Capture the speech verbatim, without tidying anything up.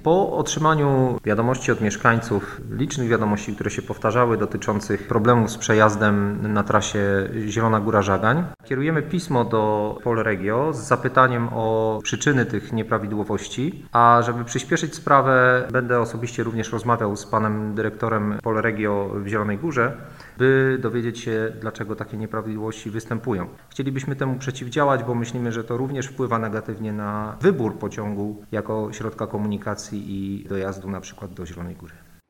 Po otrzymaniu wiadomości od mieszkańców, licznych wiadomości, które się powtarzały dotyczących problemów z przejazdem na trasie Zielona Góra-Żagań, kierujemy pismo do Polregio z zapytaniem o przyczyny tych nieprawidłowości, a żeby przyspieszyć sprawę, będę osobiście również rozmawiał z panem dyrektorem Polregio w Zielonej Górze, by dowiedzieć się, dlaczego takie nieprawidłowości występują. Chcielibyśmy temu przeciwdziałać, bo myślimy, że to również wpływa negatywnie na wybór pociągu jako środka komunikacji i dojazdu na przykład do Zielonej Góry.